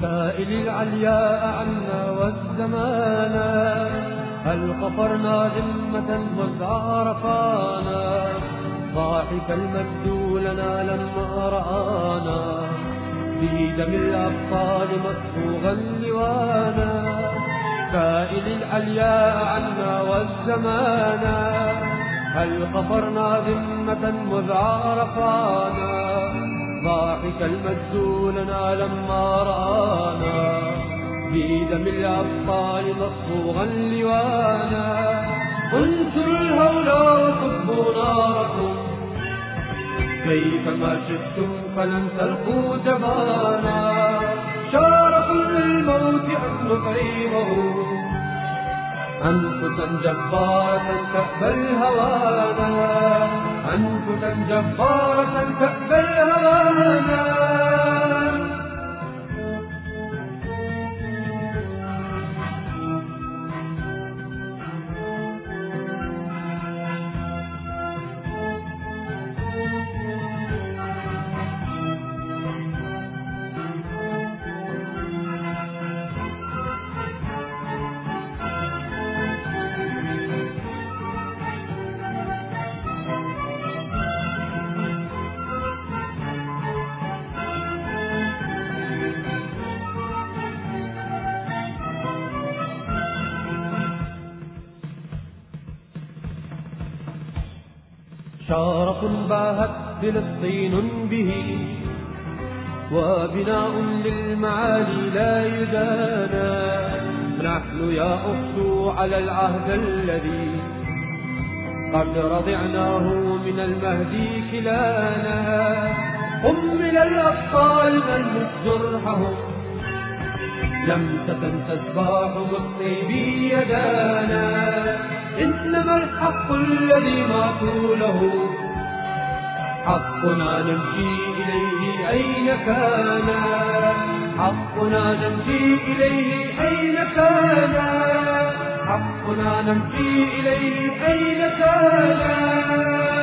سائل العلياء عنا والزمانا، هل قفرنا ذمة مذ عرفانا؟ ضاحك المجد لنا لما رآنا، في دم الأبطال مصفوغا لوانا. سائل العلياء عنا والزمانا، هل قفرنا ذمة مذ عرفانا؟ ضاحك المجد لنا لما رآنا، في دم الأبطال مصفوغا لوانا. انشروا الهولا وكبوا ناركم، كيفما شئتم فلن تلقوا جبانا. شاركوا للموت أن نطعمه، أنفسا جبارة تأبى الهوانا، أنفسا جبارة تأبى الهوانا. شارق باهت فلسطين به، وبناء للمعالي لا يدانا. نحن يا أخت على العهد الذي قد رضعناه من المهدي كلانا. حمل الأبطال من جرحهم، لم تسباح بالطيب يدانا. إنما الحق الذي ماتوا له، حقنا نمشي إليه أين كان، حقنا نمشي إليه أين كان، حقنا نمشي إليه أين كان.